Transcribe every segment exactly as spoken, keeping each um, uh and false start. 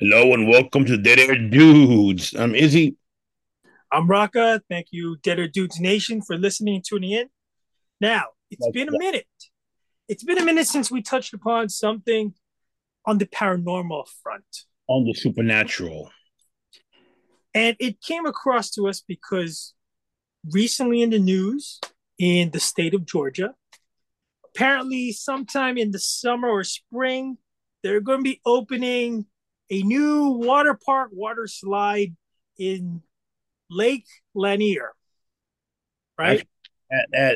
Hello and welcome to Dead Air Dudes. I'm Izzy. I'm Raka. Thank you, Deader Dudes Nation, for listening and tuning in. Now, it's Like been a minute. It's been a minute since we touched upon something on the paranormal front. on the supernatural. And it came across to us because recently in the news in the state of Georgia, apparently sometime in the summer or spring, they're going to be opening a new water park, water slide in Lake Lanier, right? Actually, at, at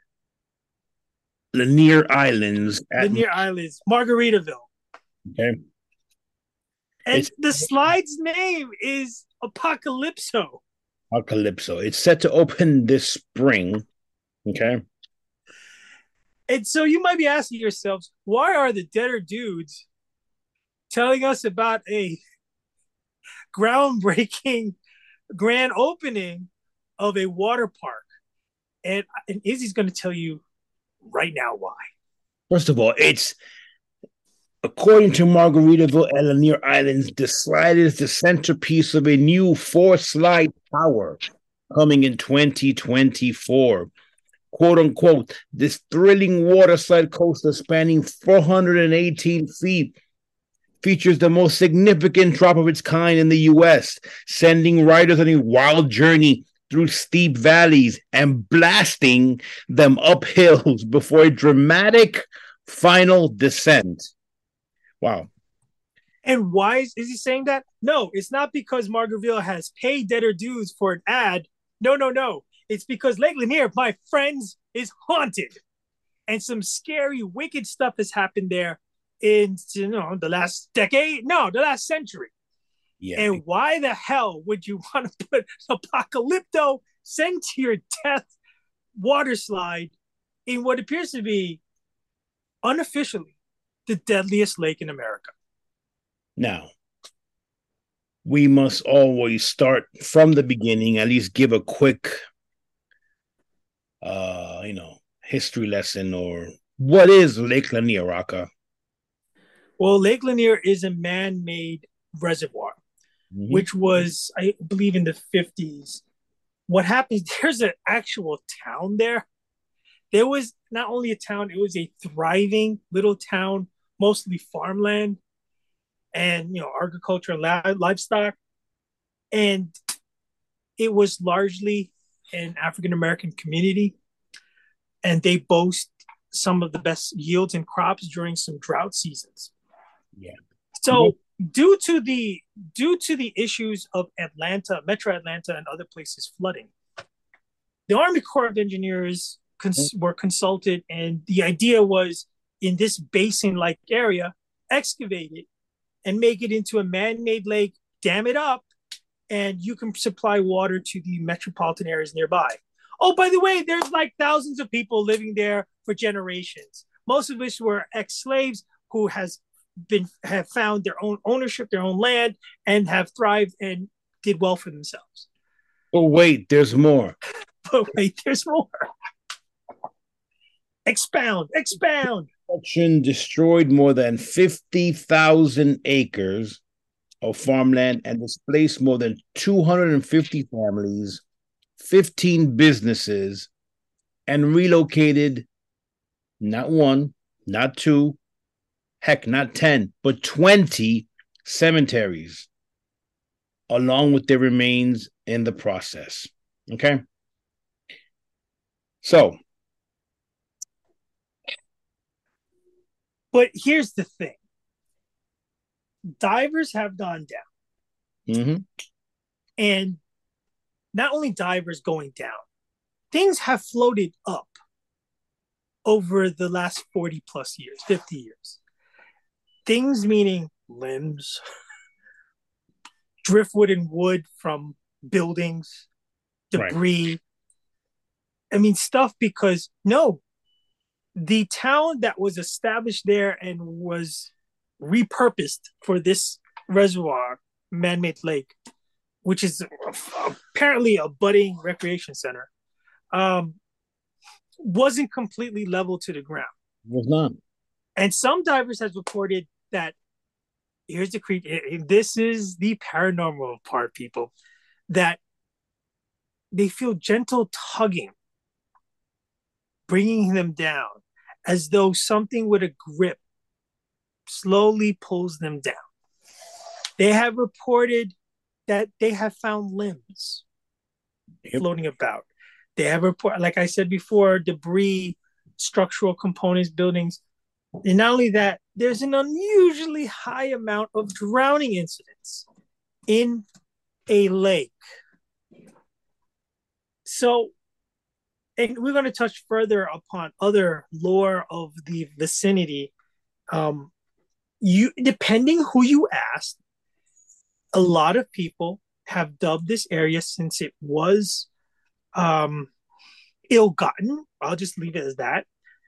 Lanier Islands at Lanier Islands, Margaritaville. okay. And It's the slide's name is Apocalypso. Apocalypso. It's set to open this spring. Okay. And so you might be asking yourselves, why are the Deader Dudes telling us about a groundbreaking grand opening of a water park? And, and Izzy's going to tell you right now why. First of all, it's according to Margaritaville and Lanier Islands, the slide is the centerpiece of a new four slide tower coming in twenty twenty-four. Quote unquote, this thrilling water slide coaster spanning four hundred eighteen feet features the most significant drop of its kind in the U S, sending riders on a wild journey through steep valleys and blasting them up hills before a dramatic final descent. Wow. And why is, is he saying that? No, it's not because Margaritaville has paid Deader Dudes for an ad. No, no, no. It's because Lake Lanier, my friends, is haunted. And some scary, wicked stuff has happened there in you know the last decade, no, the last century. Yeah. And why the hell would you want to put Apocalypto sent to your death water slide in what appears to be unofficially the deadliest lake in America? Now, we must always start from the beginning, at least give a quick, uh, you know, history lesson or what is Lake Lanier, Raka? Well, Lake Lanier is a man-made reservoir, Mm-hmm. which was, I believe, in the fifties. What happens? There's an actual town there. There was not only a town; it was a thriving little town, mostly farmland and you know agriculture and livestock, and it was largely an African American community, and they boast some of the best yields and crops during some drought seasons. Yeah. So due to the due to the issues of Atlanta, Metro Atlanta, and other places flooding, the Army Corps of Engineers cons- were consulted, and the idea was in this basin-like area, excavate it and make it into a man-made lake, dam it up, and you can supply water to the metropolitan areas nearby. Oh, by the way, there's like thousands of people living there for generations, most of which were ex-slaves who has been have found their own ownership, their own land, and have thrived and did well for themselves. Oh, wait, there's more. But wait, there's more. Expound, expound. Construction destroyed more than fifty thousand acres of farmland and displaced more than two hundred fifty families, fifteen businesses, and relocated not one, not two, heck, not ten, but twenty cemeteries, along with their remains in the process. Okay. So, But here's the thing: divers have gone down, mm-hmm. and not only divers going down, things have floated up over the last forty plus years, fifty years. Things meaning limbs, driftwood and wood from buildings, Right. debris. I mean, stuff because no, the town that was established there and was repurposed for this reservoir, man made lake, which is apparently a budding recreation center, um, wasn't completely level to the ground. Was not. And some divers have reported that here's the creep. This is the paranormal part, people. That they feel gentle tugging, bringing them down, as though something with a grip slowly pulls them down. They have reported that they have found limbs yep. floating about. They have report, like I said before, debris, structural components, buildings. And not only that, there's an unusually high amount of drowning incidents in a lake. So, and we're going to touch further upon other lore of the vicinity. Um, you, depending who you ask, a lot of people have dubbed this area, since it was um, ill-gotten, I'll just leave it as that,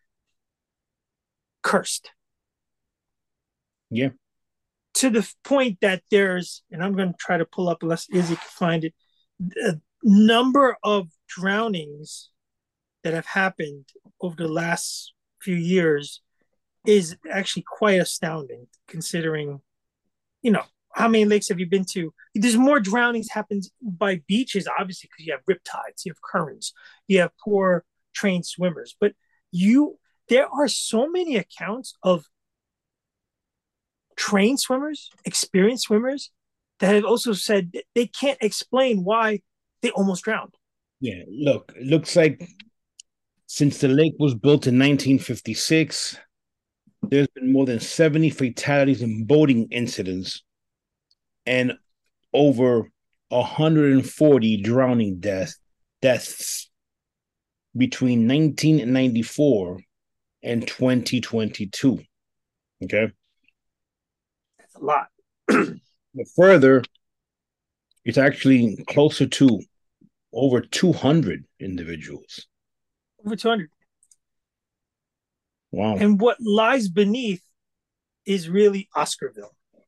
cursed. Yeah. To the point that there's, and I'm going to try to pull up unless Izzy can find it, a number of drownings that have happened over the last few years is actually quite astounding, considering, you know, how many lakes have you been to? There's more drownings happens by beaches, obviously, because you have riptides, you have currents, you have poor trained swimmers. But you, there are so many accounts of trained swimmers, experienced swimmers, that have also said they can't explain why they almost drowned. Yeah, look, it looks like since the lake was built in nineteen fifty-six, there's been more than seventy fatalities in boating incidents and over one hundred forty drowning deaths deaths between nineteen ninety-four and twenty twenty-two. Okay? That's a lot. But further, it's actually closer to over two hundred individuals. Over two hundred. Wow. And what lies beneath is really Oscarville.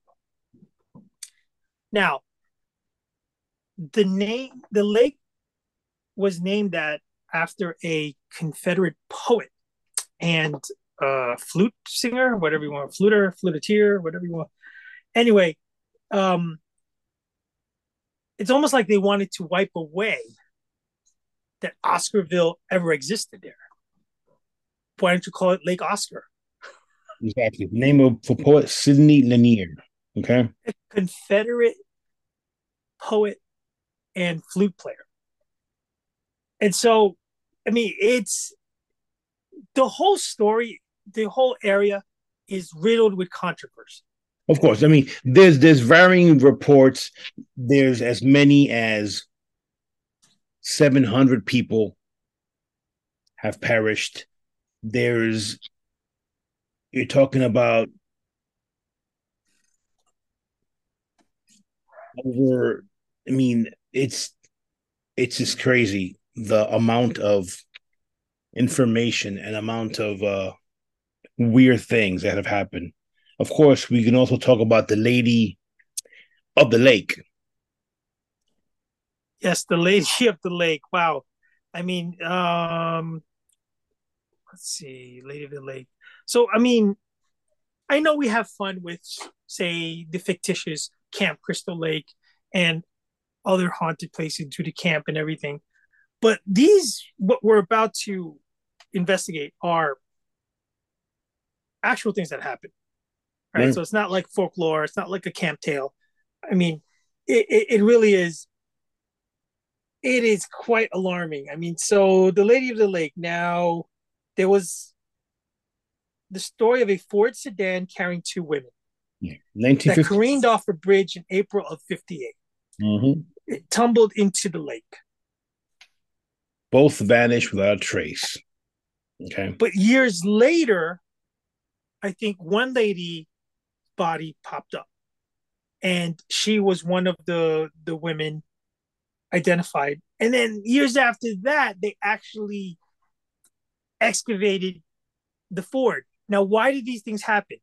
Now, the name, the lake was named that after a Confederate poet and uh, flute singer, whatever you want, fluter, flutier, whatever you want. Anyway, um, it's almost like they wanted to wipe away that Oscarville ever existed there. Why don't you call it Lake Oscar? Exactly. The name of for poet Sidney Lanier. Okay. A Confederate poet and flute player. And so, I mean, it's the whole story, the whole area is riddled with controversy. Of course. I mean, there's there's varying reports. There's as many as seven hundred people have perished. There's, you're talking about over, I mean, it's it's just crazy the amount of information and amount of uh, weird things that have happened. Of course, we can also talk about the lady of the lake. Yes, the lady of the lake. Wow. I mean, um, let's see, lady of the lake. So, I mean, I know we have fun with, say, the fictitious Camp Crystal Lake and other haunted places to the camp and everything. But these, what we're about to investigate, are actual things that happen. Right? Mm. So it's not like folklore. It's not like a camp tale. I mean, it, it, it really is. It is quite alarming. I mean, so the Lady of the Lake. Now, there was the story of a Ford sedan carrying two women yeah. that careened off a bridge in April of fifty-eight. Mm-hmm. It tumbled into the lake. Both vanished without a trace. Okay. But years later, I think one lady body popped up, and she was one of the the women identified. And then years after that, they actually excavated the Ford. Now, why did these things happen?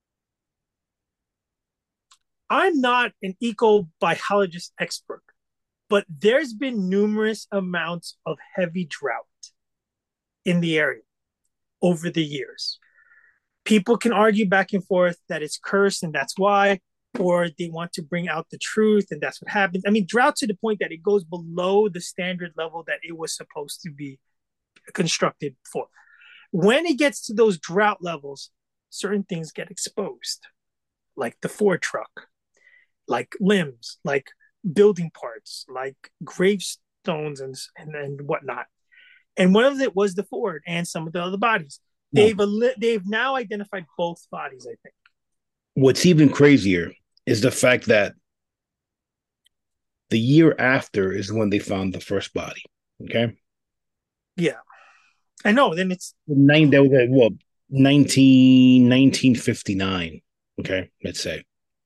I'm not an ecobiologist expert, but there's been numerous amounts of heavy drought in the area over the years. People can argue back and forth that it's cursed and that's why. or they want to bring out the truth, and that's what happens. I mean, drought to the point that it goes below the standard level that it was supposed to be constructed for. When it gets to those drought levels, certain things get exposed, like the Ford truck, like limbs, like building parts, like gravestones and, and, and whatnot. And one of it was the Ford and some of the other bodies. No. They've they've now identified both bodies, I think. What's even crazier is the fact that the year after is when they found the first body. Okay. Yeah. I know. Then it's nine. That was well, nineteen, nineteen fifty-nine. Okay, let's say.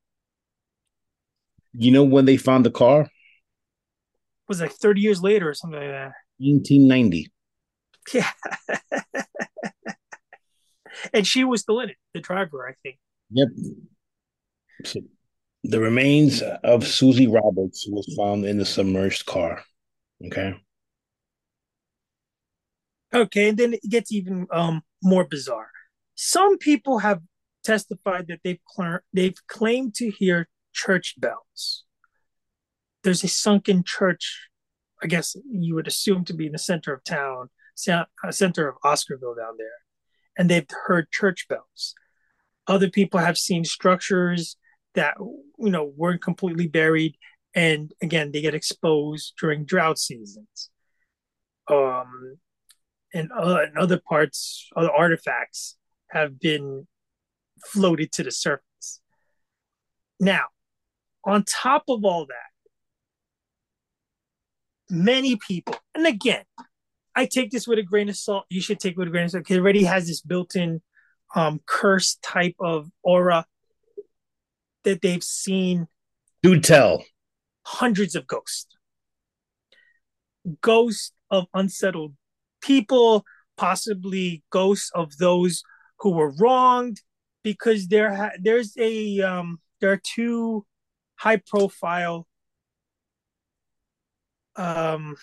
You know when they found the car? Was like thirty years later or something like that. nineteen ninety. Yeah. And she was still in it, the driver, I think. Yep. So the remains of Susie Roberts was found in the submerged car. Okay. Okay, and then it gets even um, more bizarre. Some people have testified that they've cl- they've claimed to hear church bells. There's a sunken church, I guess you would assume to be in the center of town, center of Oscarville down there, and they've heard church bells. Other people have seen structures that you know weren't completely buried, and again they get exposed during drought seasons. Um, and, uh, and other parts, other artifacts have been floated to the surface. Now, on top of all that, many people, and again, I take this with a grain of salt. You should take it with a grain of salt because it already has this built-in um, curse type of aura that they've seen. Do tell. Hundreds of ghosts. Ghosts of unsettled people, possibly ghosts of those who were wronged, because there ha- there's a um, there are two high profile um,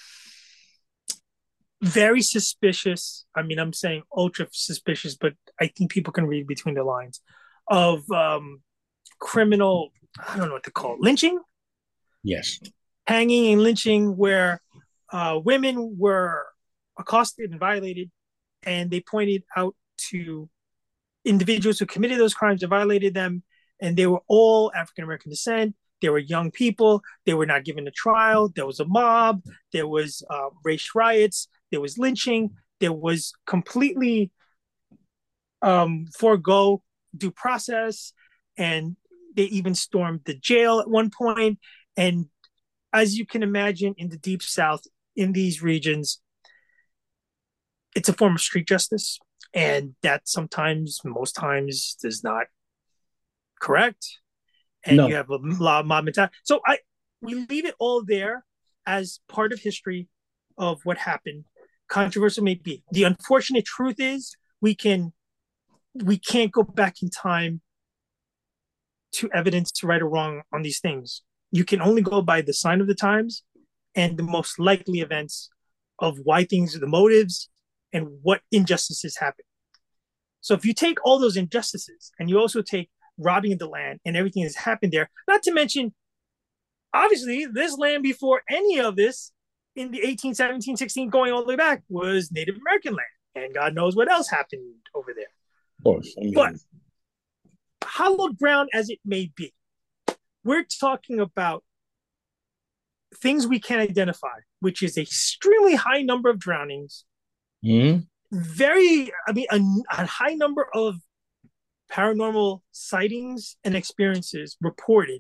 very suspicious, I mean I'm saying ultra suspicious, but I think people can read between the lines of um, criminal, I don't know what to call it, lynching. Yes. Hanging and lynching where uh, women were accosted and violated, and they pointed out to individuals who committed those crimes and violated them, and they were all African American descent. They were young people. They were not given a trial. There was a mob. There was uh, race riots. There was lynching. There was completely um, forego due process, and they even stormed the jail at one point. And as you can imagine, in the Deep South, in these regions, it's a form of street justice, and that sometimes, most times, is not correct. And no. You have a lot of mob mentality. So I, we leave it all there as part of history of what happened. Controversial may be. The unfortunate truth is we can, we can't go back in time to evidence to right or wrong on these things. You can only go by the sign of the times and the most likely events of why things, the motives, and what injustices happen. So if you take all those injustices and you also take robbing of the land and everything that's happened there, not to mention, obviously, this land before any of this in the eighteen, seventeen, sixteen, going all the way back was Native American land. And God knows what else happened over there. Of course. I mean, but hallowed ground as it may be, we're talking about things we can identify, which is a extremely high number of drownings, mm-hmm. very, I mean, a, a high number of paranormal sightings and experiences reported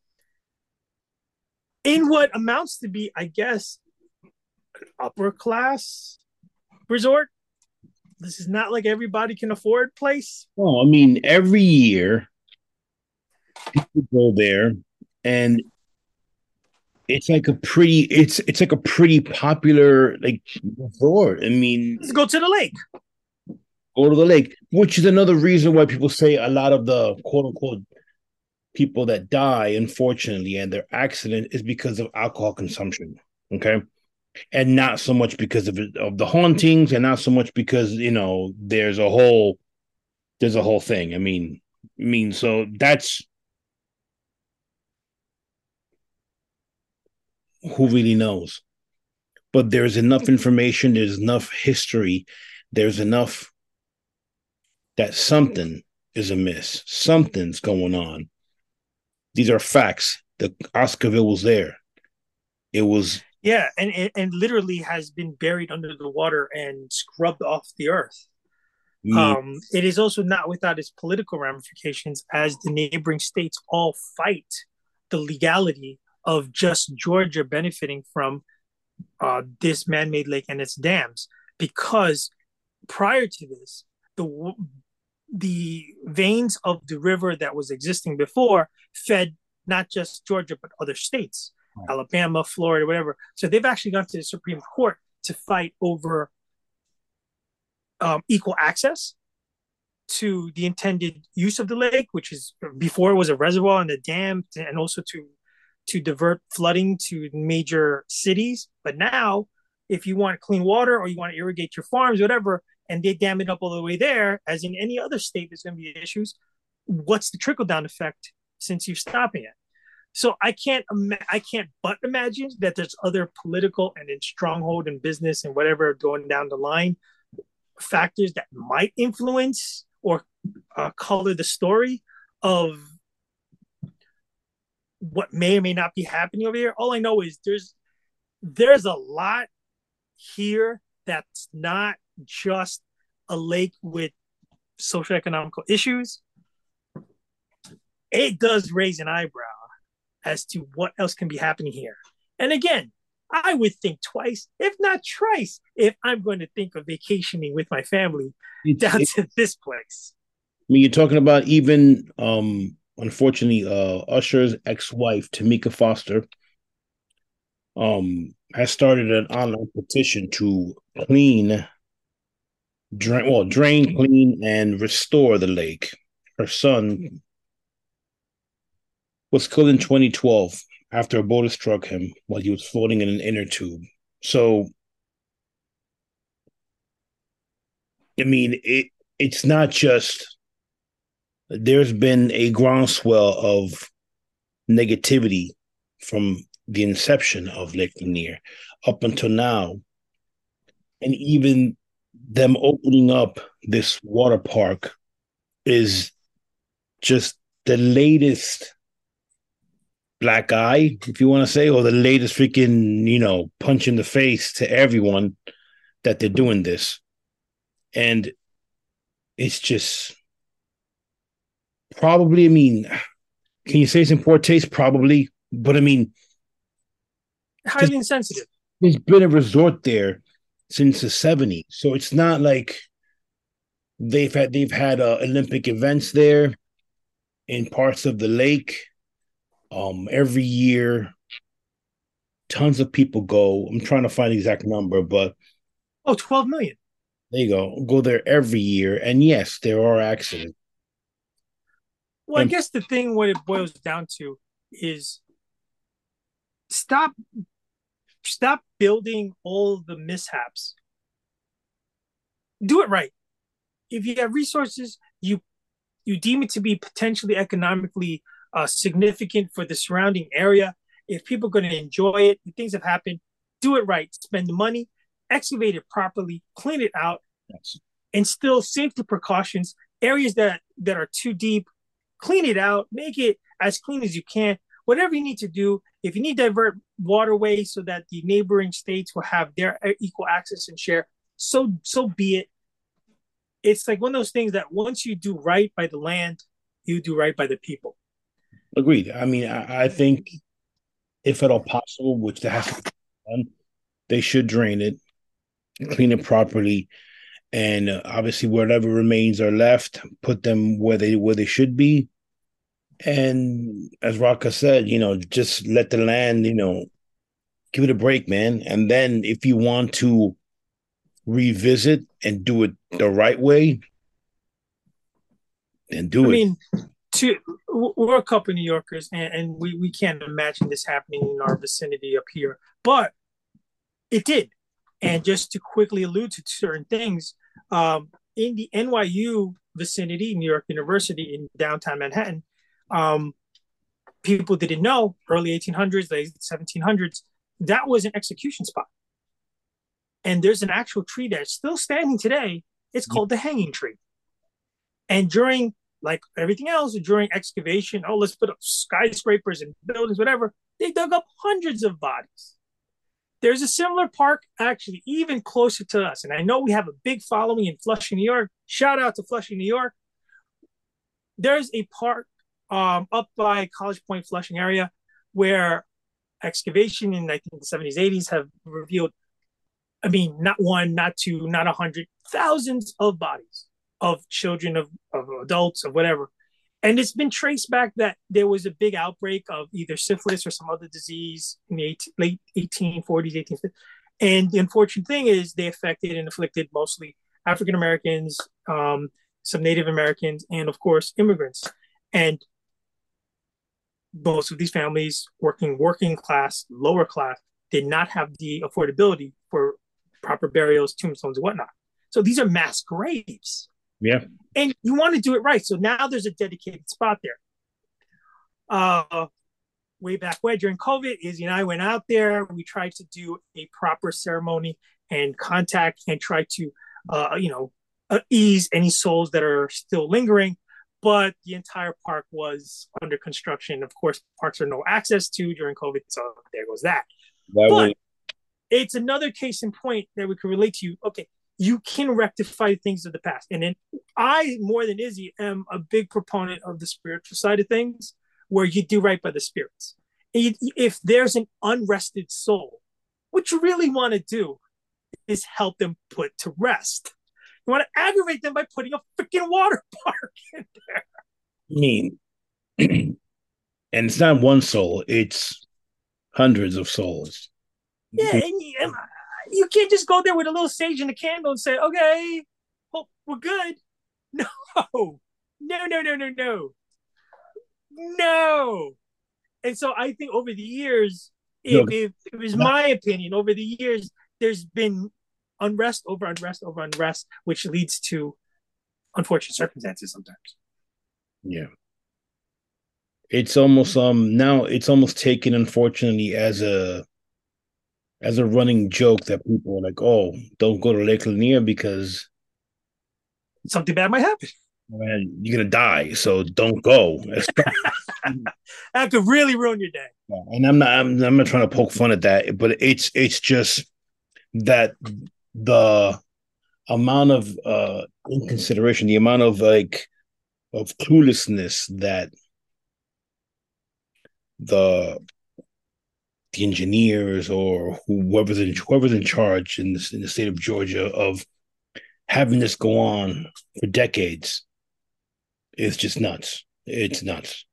in what amounts to be, I guess, an upper class resort. This is not like everybody can afford place. Well, I mean, every year people go there, and it's like a pretty, it's it's like a pretty popular like resort. I mean, let's go to the lake. Go to the lake, which is another reason why people say a lot of the quote unquote people that die, unfortunately, and their accident is because of alcohol consumption. Okay. And not so much because of, of the hauntings, and not so much because, you know, there's a whole, there's a whole thing. I mean, I mean, so that's, who really knows? But there's enough information, there's enough history, there's enough that something is amiss, something's going on. These are facts. The Oscarville was there. It was Yeah, and and literally has been buried under the water and scrubbed off the earth. me. Um, it is also not without its political ramifications, as the neighboring states all fight the legality of just Georgia benefiting from uh, this man-made lake and its dams, because prior to this, the the veins of the river that was existing before fed not just Georgia but other states, Alabama, Florida, whatever. So they've actually gone to the Supreme Court to fight over um, equal access to the intended use of the lake, which is before it was a reservoir and a dam, and also to to divert flooding to major cities. But now, if you want clean water or you want to irrigate your farms, whatever, and they dam it up all the way there, as in any other state, there's going to be issues. What's the trickle down effect since you're stopping it? So I can't I can't but imagine that there's other political and in stronghold and business and whatever going down the line factors that might influence or uh, color the story of what may or may not be happening over here. All I know is there's there's a lot here that's not just a lake with socioeconomical issues. It does raise an eyebrow as to what else can be happening here. And again, I would think twice, if not thrice, if I'm going to think of vacationing with my family it's, down it, to this place. I mean, you're talking about even, um, unfortunately, uh, Usher's ex-wife, Tamika Foster, um, has started an online petition to clean, drain, well, drain, clean, and restore the lake. Her son was killed in twenty twelve after a boulder struck him while he was floating in an inner tube. So, I mean, it it's not just, there's been a groundswell of negativity from the inception of Lake Lanier up until now. And even them opening up this water park is just the latest black eye, if you want to say, or the latest freaking, you know, punch in the face to everyone that they're doing this. And it's just probably, I mean, can you say it's in poor taste? Probably. But I mean, highly insensitive. There's been a resort there since the seventies. So it's not like they've had, they've had uh, Olympic events there in parts of the lake. Um, every year, tons of people go. I'm trying to find the exact number, but oh, twelve million. There you go. Go there every year. And yes, there are accidents. Well, and I guess the thing, what it boils down to is stop stop building all the mishaps. Do it right. If you have resources, you you deem it to be potentially economically uh, significant for the surrounding area. If people are going to enjoy it, if things have happened, do it right. Spend the money, excavate it properly, clean it out, yes. Instill safety precautions. Areas that, that are too deep, clean it out, make it as clean as you can. Whatever you need to do. If you need to divert waterways so that the neighboring states will have their equal access and share, so so be it. It's like one of those things that once you do right by the land, you do right by the people. Agreed. I mean, I, I think if at all possible, which that has to be done, they should drain it, clean it properly, and uh, obviously whatever remains are left, put them where they where they should be. And as Raka said, you know, just let the land, you know, give it a break, man. And then if you want to revisit and do it the right way, then do I it. I mean, to, we're a couple of New Yorkers, and, and we, we can't imagine this happening in our vicinity up here. But it did. And just to quickly allude to certain things, um, in the N Y U vicinity, New York University in downtown Manhattan, um, people didn't know, early eighteen hundreds, late seventeen hundreds, that was an execution spot. And there's an actual tree there, still standing today. It's called the hanging tree. And during, like everything else, during excavation, oh, let's put up skyscrapers and buildings, whatever, they dug up hundreds of bodies. There's a similar park, actually, even closer to us. And I know we have a big following in Flushing, New York. Shout out to Flushing, New York. There's a park um, up by College Point, Flushing area, where excavation in, I think, the seventies, eighties have revealed, I mean, not one, not two, not a hundred, thousands of bodies of children, of, of adults, of whatever. And it's been traced back that there was a big outbreak of either syphilis or some other disease in the eighteen, late eighteen forties, eighteen fifties. And the unfortunate thing is they affected and afflicted mostly African Americans, um, some Native Americans, and of course, immigrants. And most of these families, working working class, lower class, did not have the affordability for proper burials, tombstones, and whatnot. So these are mass graves. Yeah. And you want to do it right. So now there's a dedicated spot there. Uh, way back when, during COVID, Izzy and I went out there. We tried to do a proper ceremony and contact and try to, uh, you know, uh, ease any souls that are still lingering. But the entire park was under construction. Of course, parks are no access to during COVID. So there goes that. that but was... it's another case in point that we can relate to you. Okay, you can rectify things of the past. And then I, more than Izzy, am a big proponent of the spiritual side of things, where you do right by the spirits. And you, if there's an unrested soul, what you really want to do is help them put to rest. You want to aggravate them by putting a freaking water park in there. I mean, and it's not one soul, it's hundreds of souls. Yeah, and you, and you can't just go there with a little sage and a candle and say, okay, well, we're good. No, no, no, no, no, no, no. And so I think over the years, if, if it was my opinion, over the years, there's been unrest over unrest over unrest, which leads to unfortunate circumstances sometimes. Yeah. It's almost um now it's almost taken, unfortunately, as a as a running joke that people are like, oh, don't go to Lake Lanier because something bad might happen. Man, you're gonna die, so don't go. That could really ruin your day. Yeah, and I'm not I'm, I'm not trying to poke fun at that, but it's it's just that the amount of uh inconsideration, the amount of like of cluelessness that the the engineers or whoever's in whoever's in charge in this in the state of Georgia of having this go on for decades is just nuts. It's nuts.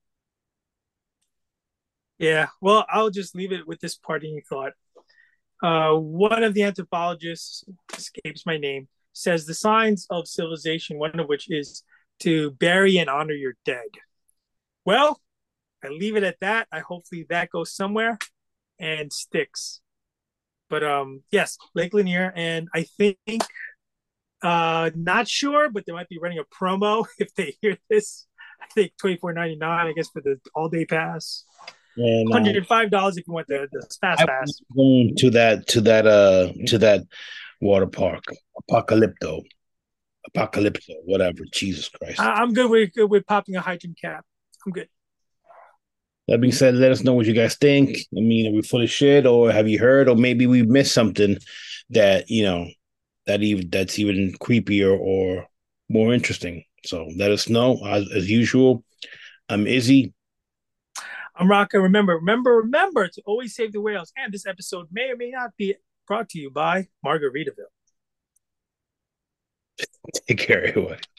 Yeah, well, I'll just leave it with this parting thought. Uh, one of the anthropologists, escapes my name, says the signs of civilization, one of which is to bury and honor your dead. Well, I leave it at that. I hopefully that goes somewhere and sticks. But um, yes, Lake Lanier, and I think, uh, not sure, but they might be running a promo if they hear this. I think twenty-four ninety-nine, I guess, for the all-day pass. And, uh, one hundred five dollars if you want the, the fast pass. Going to that to that uh to that water park, Apocalypto, Apocalypto, whatever. Jesus Christ! I, I'm good with good with popping a hydrant cap. I'm good. That being said, let us know what you guys think. I mean, are we full of shit, or have you heard, or maybe we missed something that you know that even that's even creepier or more interesting. So let us know. As, as usual, I'm Izzy. I'm Raka. Remember, remember, remember to always save the whales. And this episode may or may not be brought to you by Margaritaville. Take care, everyone.